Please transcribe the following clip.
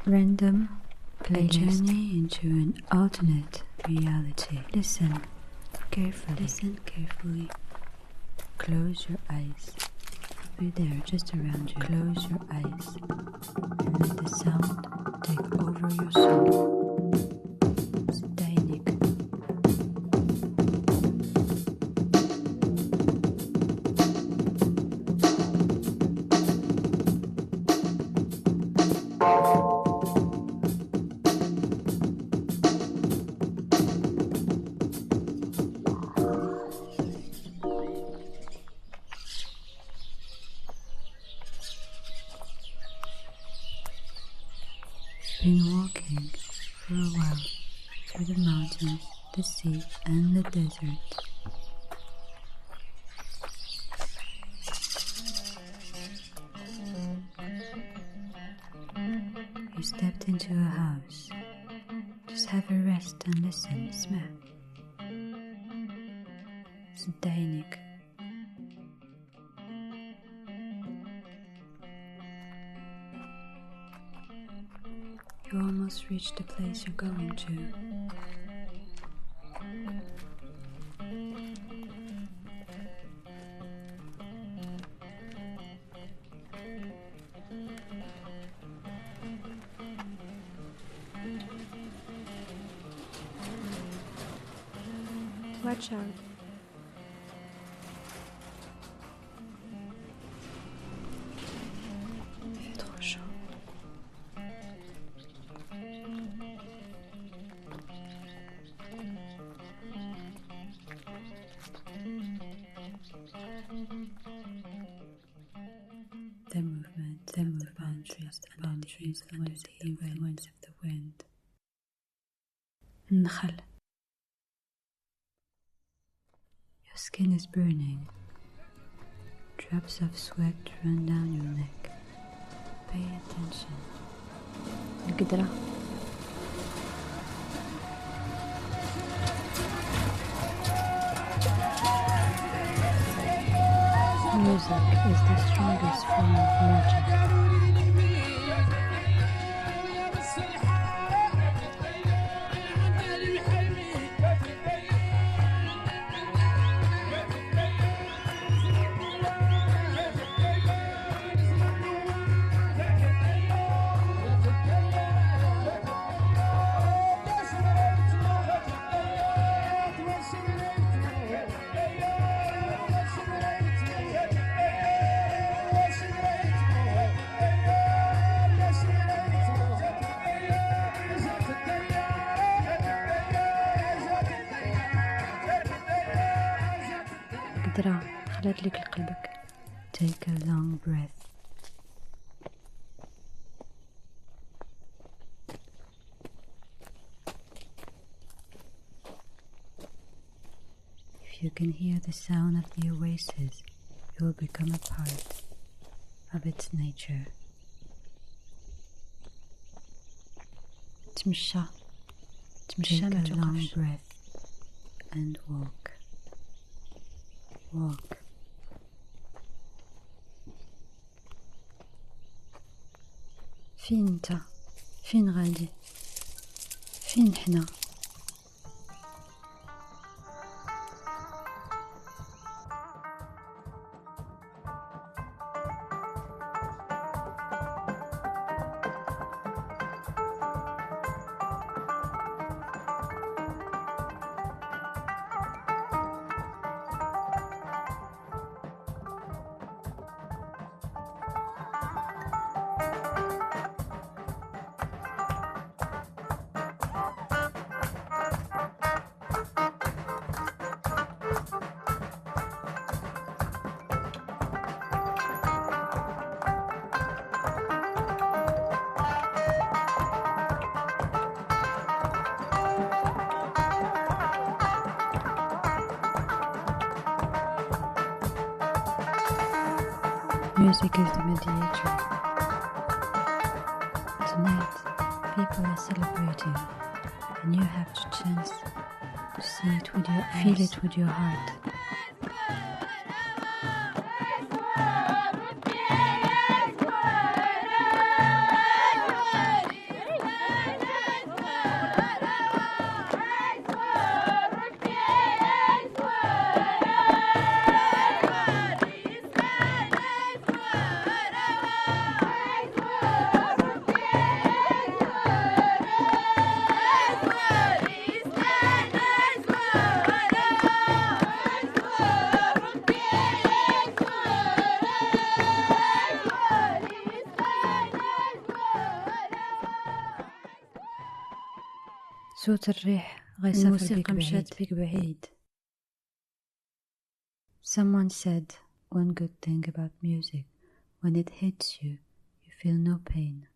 Random playlist. Journey into an alternate reality. Listen carefully. Listen carefully. Close your eyes. Be there just around you. Close your eyes and let the sound take over your soul. Steinig. Been walking for a while through the mountains, the sea, and the desert. You stepped into a house. Just have a rest and listen. Smell. Steinig. You almost reached the place you're going to. Watch out. Il fait trop chaud. The movement, the boundaries under the influence of the wind. النخل. Your skin is burning. Drops of sweat run down your neck. Pay attention. القدرة. Music is the strongest form of magic. قدرة خلت لك لقلبك. Take a long breath. If you can hear the sound of the oasis, you will become a part of its nature. تمشى ما توقفش. Take a long breath and walk. Walk. فين انت؟ فين غادي؟ فين حنا؟ Music is the mediator. Tonight, people are celebrating, and you have the chance to see it with your eyes, feel it with your heart. صوت الريح الموسيقى مشات بيك بعيد. Someone said one good thing about music: when it hits you, you feel no pain.